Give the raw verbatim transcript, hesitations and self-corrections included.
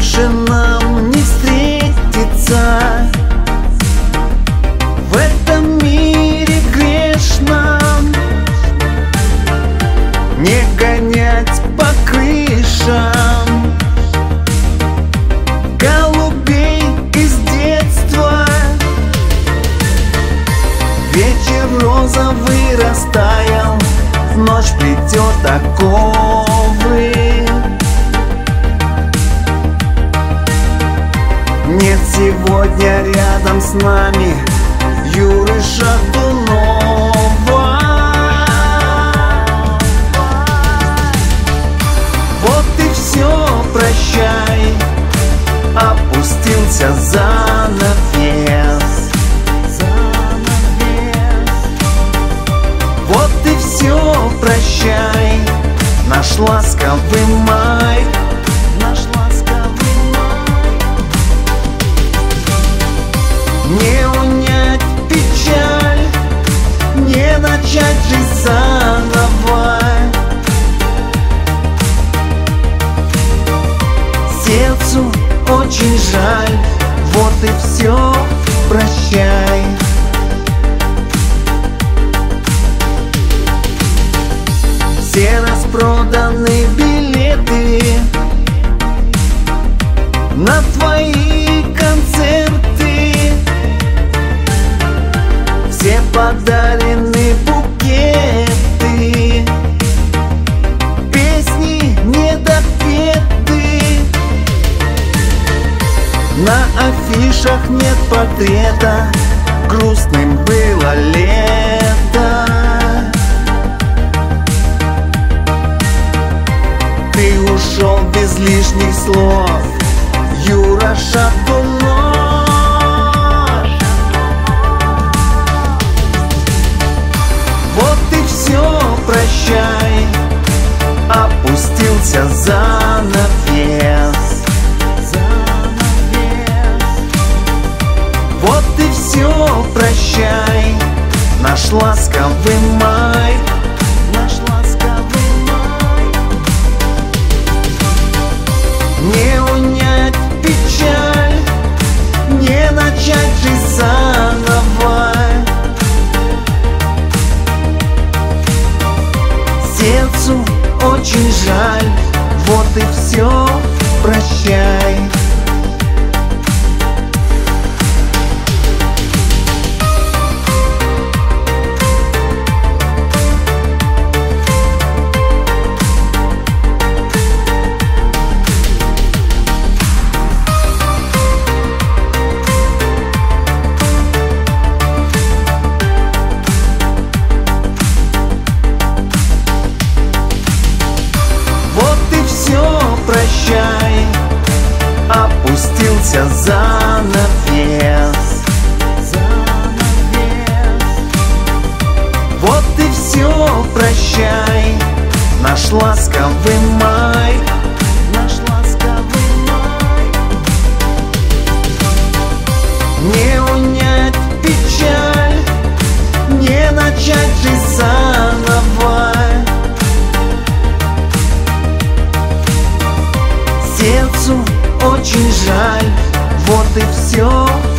больше нам не встретиться в этом мире грешном, не гонять по крышам голубей из детства. Вечер розовый растаял, ночь плетет оковы. Нет сегодня рядом с нами Юры Шатунова. Вот и все, прощай, опустился занавес. Вот и все, прощай, наш ласковый май. Наш ласковый май. Не унять печаль, не начать жизнь заново. Сердцу очень жаль, вот и все, прощай. Все распроданы билеты на твои концерты, все подарены букеты, песни недопеты. На афишах нет портрета, грустным было лето. Ты ушел без лишних слов, Юра Шатунов. Вот и все, прощай, опустился занавес. Вот и все, прощай, наш ласковый май. Наш ласковый май. Не унять печаль, не начать жизнь заново. Сердцу очень жаль, вот и все, прощай. Прощай, опустился занавес. Вот и все, прощай, наш ласковый май. Наш ласковый май. Не унять печаль, не начать жизнь заново. Сердцу очень жаль, вот и все.